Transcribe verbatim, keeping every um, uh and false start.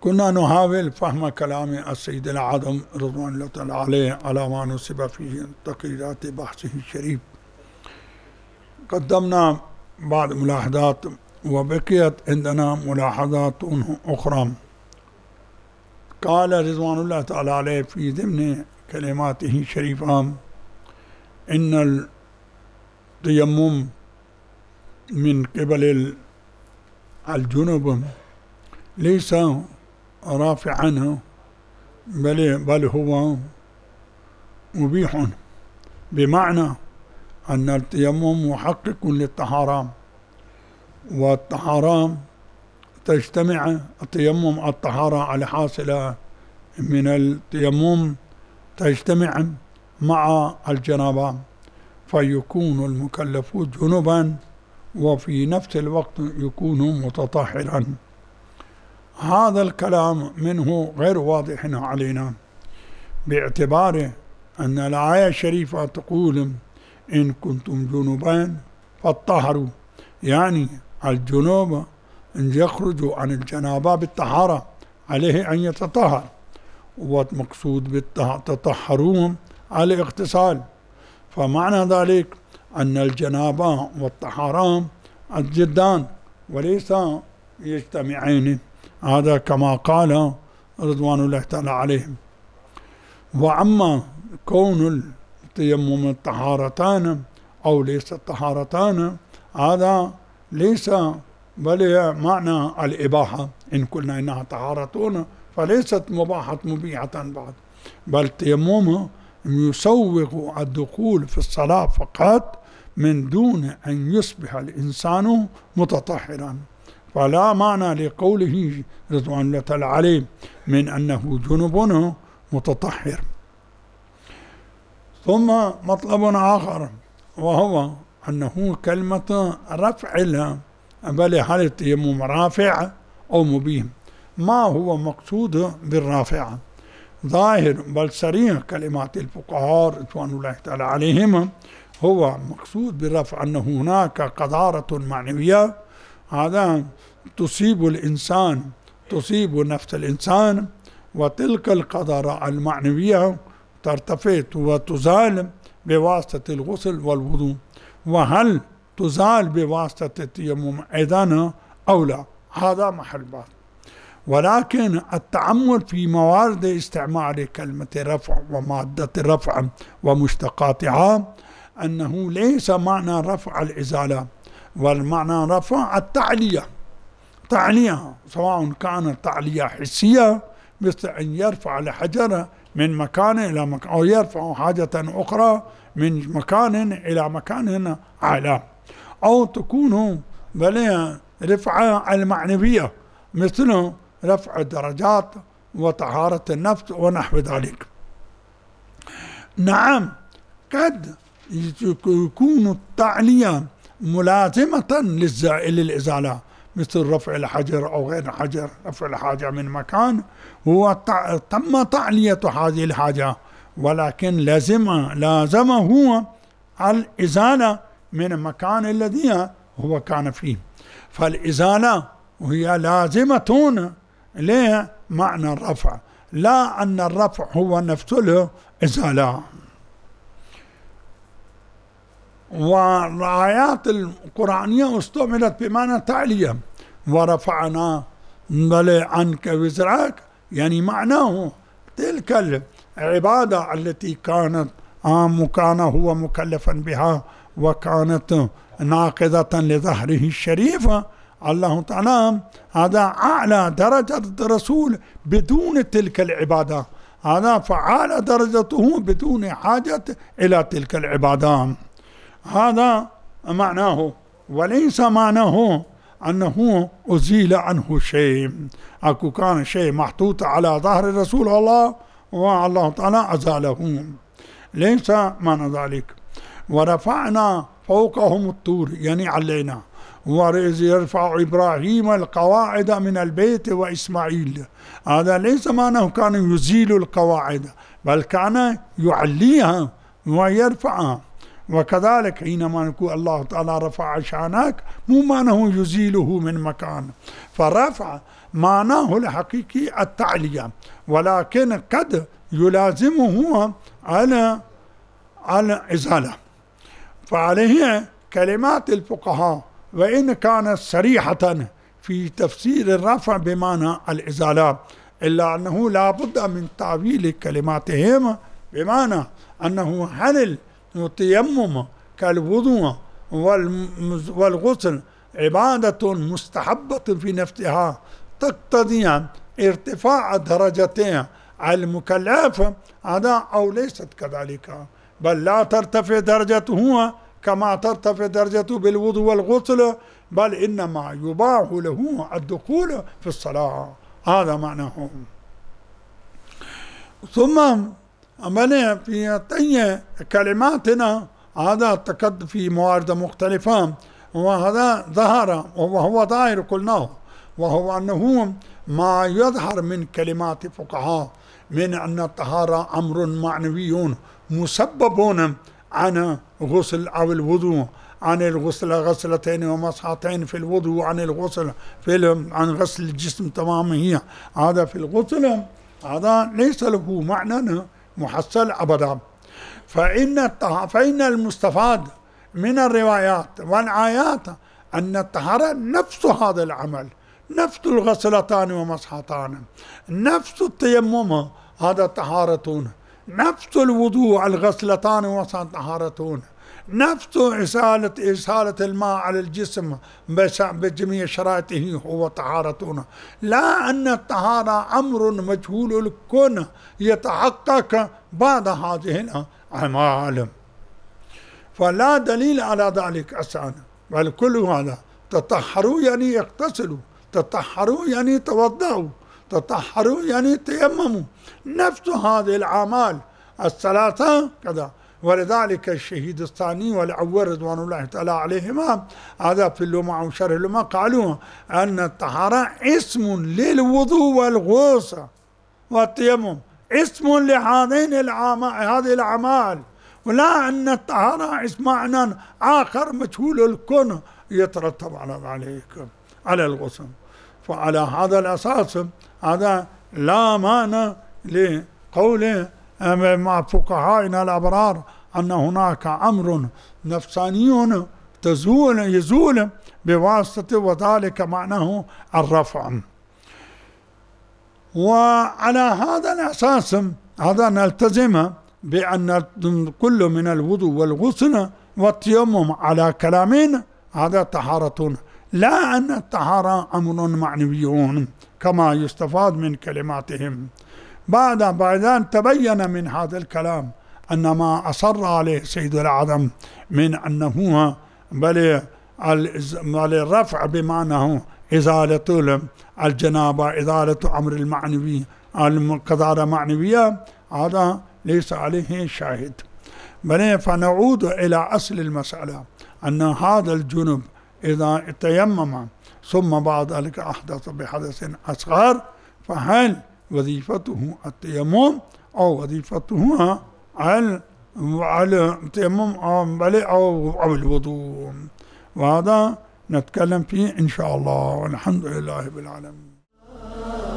كنا نحاول فهم كلام السيد الأعظم رضوان الله تعالى عليه على ما نسب فيه تقريرات بحثه الشريف. قدمنا بعض ملاحظات وبقيت عندنا ملاحظات أخرى. قال رضوان الله تعالى عليه في ضمن كلماته الشريفة إن التيمم من قبل الجنوب ليس رافعا بل, بل هو مبيح، بمعنى أن التيمم محقق للطهارة، والطهارة تجتمع التيمم الطهارة الحاصلة من التيمم تجتمع مع الجنابة، فيكون المكلف جنبا وفي نفس الوقت يكون متطهرا. هذا الكلام منه غير واضح علينا، باعتبار أن الآية الشريفة تقول إن كنتم جنبان فاطهروا، يعني الجنوب إن يخرج عن الجنابة بالطهارة عليه أن يتطهر، والمقصود بالتطهرون على الاغتسال، فمعنى ذلك أن الجنابة والطهارة الجدان وليس يجتمعين، هذا كما قال رضوان الله تعالى عليهم. وأما كون التيمم الطهارتان أو ليس الطهارتان هذا ليس بل معنى الإباحة، إن قلنا إنها طهارتون فليست مباحة مبيحة بعد، بل التيمم يسوغ الدخول في الصلاة فقط من دون أن يصبح الإنسان متطهرا، فلا معنى لقوله رضوان الله تعالى عليه من أنه جنب متطهر. ثم مطلب آخر وهو أنه كلمة رفع لها، بل هل التيمم رافع أو مبيح؟ ما هو مقصود بالرافع؟ ظاهر بل صريح كلمات الفقهاء رضوان الله تعالى عليهم هو مقصود بالرفع أن هناك قدارة معنوية هذا تصيب الإنسان تصيب نفس الإنسان، وتلك القدرة المعنوية ترتفع وتزال بواسطة الغسل والوضوء. وهل تزال بواسطة التيمم أيضا أو لا؟ هذا محل بحث. ولكن التأمل في موارد استعمال كلمة رفع ومادة الرفع ومشتقاتها أنه ليس معنى رفع الإزالة، والمعنى رفع التعلية، تعلية سواء كانت تعلية حسية مثل أن يرفع الحجر من مكان إلى مكان، أو يرفع حاجة أخرى من مكان إلى مكان أعلى، أو تكون بل رفعة المعنوية مثل رفع الدرجات وطهارة النفس ونحو ذلك. نعم قد يكون التعلية ملازمة للإزالة مثل رفع الحجر أو غير الحجر، رفع الحاجة من مكان هو تم تعلية هذه الحاجة، ولكن لازم لازمه الإزالة من المكان الذي هو كان فيه، فالإزالة وهي لازمة لمعنى الرفع، لا أن الرفع هو نفسه الإزالة. والآيات القرآنية استعملت بمعنى تعلية، ورفعنا بل عنك وزرك، يعني معناه تلك العبادة التي كانت كان هو مكلفا بها وكانت ناقضة لظهره الشريف، الله تعالى هذا أعلى درجة الرسول بدون تلك العبادة، هذا فعال درجته بدون حاجة إلى تلك العبادة، هذا معناه. وليس معناه أنه أزيل عنه شيء، أكو كان شيء محطوط على ظهر رسول الله والله تعالى أزاله، ليس معنى ذلك. ورفعنا فوقهم الطور يعني علينا، وإذ يرفع إبراهيم القواعد من البيت وإسماعيل، هذا ليس معناه كان يزيل القواعد، بل كان يعليها ويرفعها. وكذلك حينما نقول الله تعالى رفع شانك مو معناه يزيله من مكان، فرفع معناه الحقيقي التعلية، ولكن قد يلازمه على على إزالة. فعليه كلمات الفقهاء وإن كانت صريحة في تفسير الرفع بمعنى الإزالة، إلا أنه لا بد من تعويل كلماتهم بمعنى أنه هل التيمم كالوضوء والغسل عبادة مستحبة في نفسها تقتضي ارتفاع درجتها على المكلف هذا، أو ليست كذلك، بل لا ترتفع درجته كما ترتفع درجته بالوضوء والغسل، بل إنما يباح له الدخول في الصلاة. هذا معناه. ثم عمليا في طي كلماتنا هذا تقد في موارد مختلفة، وهذا ظهر وهو ظاهر قلناه، وهو أنه ما يظهر من كلمات فقهاء من أن الطهارة أمر معنوي مسبب عن غسل أو الوضوء، عن الغسل غسلتين ومسحتين في الوضوء، عن الغسل في عن غسل الجسم تماما هي هذا في الغسل، هذا ليس له معنى محصل أبدا. فإن فإن المستفاد من الروايات والآيات أن الطهارة نفس هذا العمل، نفس الغسلتان ومسحتان، نفس التيمم هذا طهارة، نفس الوضوء الغسلتان ومسحتان طهارة، نفس إسالة إسالة الماء على الجسم بجميع شرائطه هو طهارة، لا أن الطهارة أمر مجهول الكون يتحقق بعد هذه الأعمال، فلا دليل على ذلك أساسا، بل كل هذا تطهروا يعني اغتسلوا، تطهروا يعني توضأوا، تطهروا يعني تيمموا، نفس هذه الأعمال الثلاثة كذا. ولذلك الشهيد الثاني والأول رضوان الله تعالى عليهما هذا في اللمع وشرح اللمع قالوا أن الطهارة اسم للوضوء والغسل والتيمم، اسم لهذين هذه الأعمال، ولا أن الطهارة اسم معنى آخر مجهول الكون يترتب على ذلك على الغسل. فعلى هذا الأساس هذا لا معنى لقوله مع فقهائنا الأبرار أن هناك أمر نفساني تزول يزول بواسطة، وذلك معناه الرفع. وعلى هذا الأساس هذا نلتزم بأن كل من الوضوء والغسل والتيمم على كلامين هذا طهارة، لا أن الطهارة أمر معنوي كما يستفاد من كلماتهم. بعد بعد أن تبين من هذا الكلام أن ما أصر عليه سيد الأعظم من أنه بل الرفع بمعنى إزالة الجنابة، إزالة أمر المعنوي القذارة معنوية، هذا ليس عليه شاهد. بل فنعود إلى أصل المسألة أن هذا الجنب إذا تيمم ثم بعد ذلك أحدث بحدث أصغر، فهل وظيفته التيمم أو وظيفته على التيمم أو الوضوء؟ وهذا نتكلم فيه إن شاء الله، والحمد لله رب العالمين.